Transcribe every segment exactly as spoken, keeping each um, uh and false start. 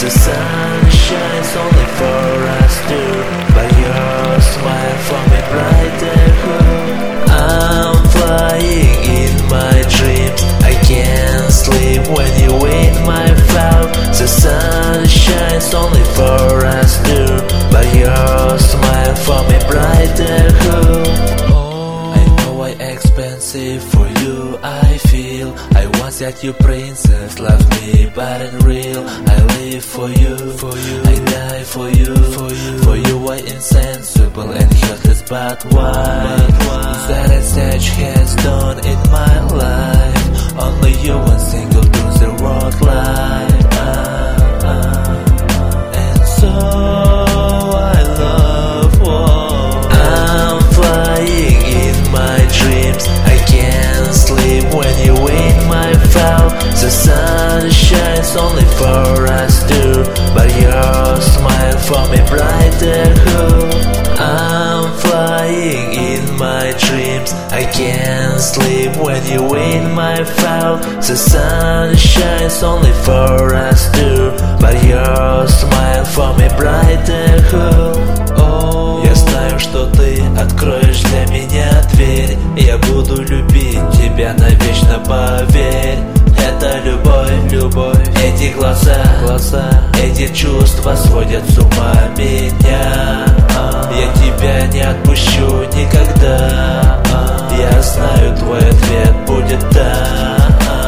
The sun shines only for us two, but your smile for me brighter home. I'm flying in my dreams, I can't sleep when you in my cloud. The sun shines only for us two, but your smile for me brighter home. I know I expensive for you, I feel I want that you princess love me but in real. I live for you, for you, I die for you, for you, for you I insensible and heartless, but why, but why that a such has done in my life? Only you one single to the world life, ah, ah. And so I love war. I'm flying in my dreams, I can't sleep when you in my cloud. The sun shines only for us two, but your smile for me brighter home. I'm flying in my dreams, I can't sleep when you in my cloud. The sun shines only for us two, but your smile for me brighter home. Oh, я знаю, что ты откроешь для меня дверь, я буду любить тебя навечно, поверь. Это любовь, любовь, эти глаза, глаза, эти чувства сводят с ума меня. Я тебя не отпущу никогда. Я знаю, твой ответ будет да.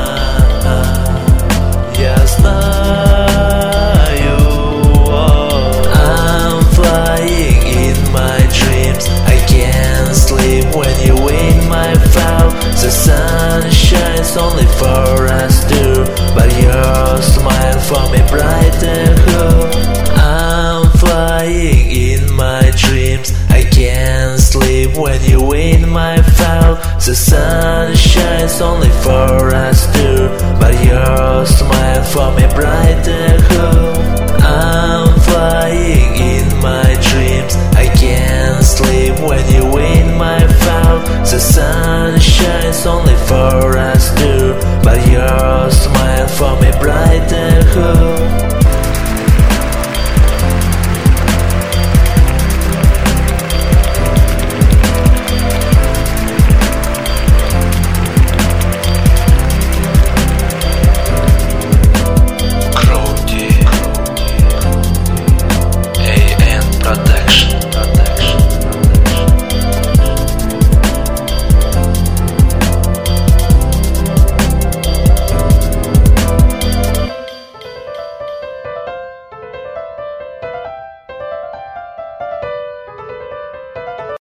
Я знаю. I'm flying in my dreams, I can't sleep when you in my cloud. The sun shines only for us two, but your smile for me brighter home. I'm flying in my dreams, I can't sleep when you in my cloud. The sun shines only for us two, but your smile for me brighter home. I'm flying in my dreams, I can't sleep when you in my cloud. The sun shines only for us.